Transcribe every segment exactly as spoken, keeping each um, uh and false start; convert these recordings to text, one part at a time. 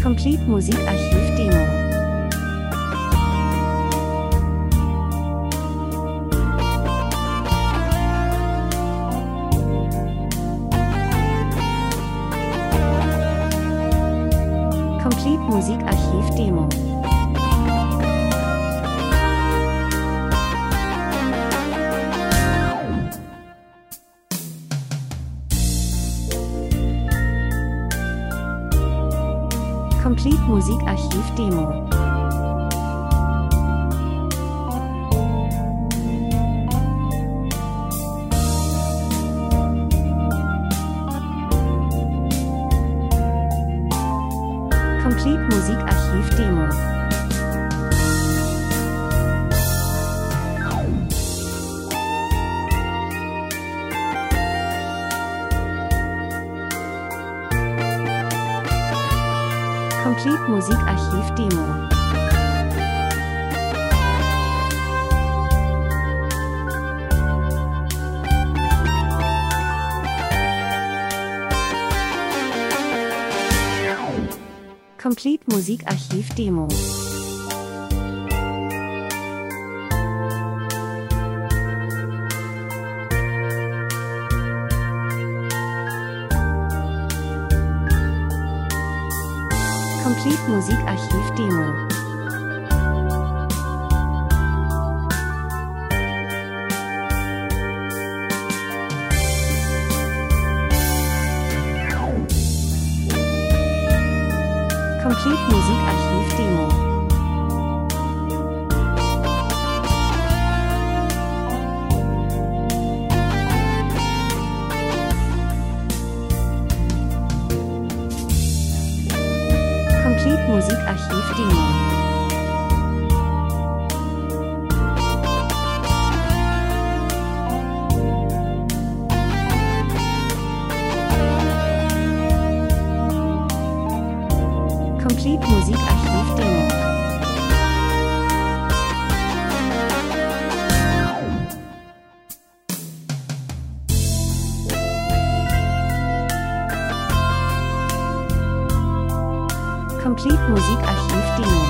Complete Musikarchiv Demo. Complete Musikarchiv Demo. Complete Musikarchiv Demo. Complete Musikarchiv Demo. Complete Musikarchiv Demo. Complete Musikarchiv Demo. Complete Musikarchiv Demo. Complete Musikarchiv Demo. Complete Musikarchiv Demo. Complete Musikarchiv Demo. Complete Musikarchiv Demo.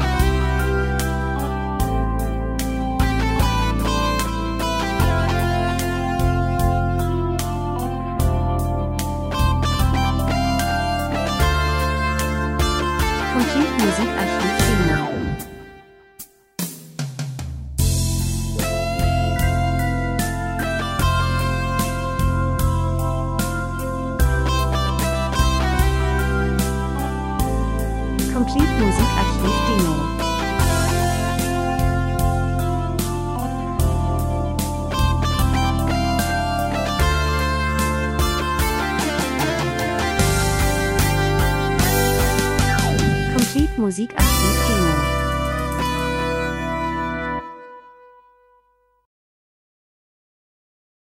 Complete Musikarchiv Demo. Complete Musikarchiv Demo. Complete Musikarchiv